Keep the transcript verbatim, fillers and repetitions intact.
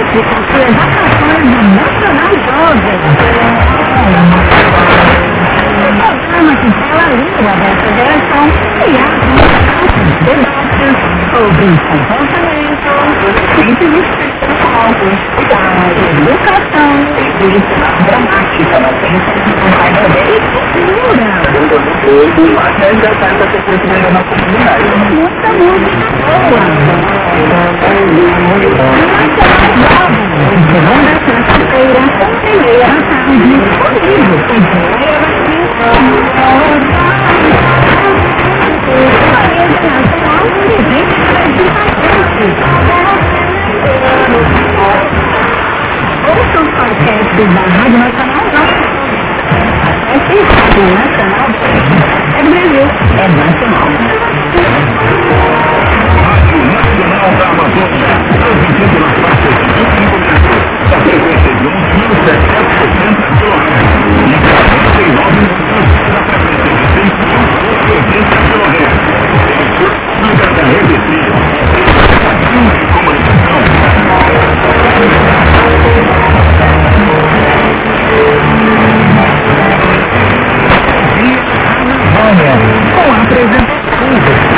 e com suas atrações no Nacional Jovem. O programa que fala a língua dessa geração e abre debates sobre comportamento, ciências espirituais, a educação, e gramática, mas tem e cultura. Até já está essa pesquisa na comunidade. Muita música boa. Segunda, terça-feira, meia da tarde, comigo, ouça os podcasts da Rádio Nacional, acesse Rádio Nacional, é do Brasil, é nacional. Rádio Nacional da Amazônia, transmitindo nas faixas de cinco metros, da frequência de onze mil setecentos e sessenta quilômetros, e quarenta e nove minutos da frequência de seis mil oitenta quilômetros. Emissora da R B C, Estação de Comunicação. Amazônia, com a apresentação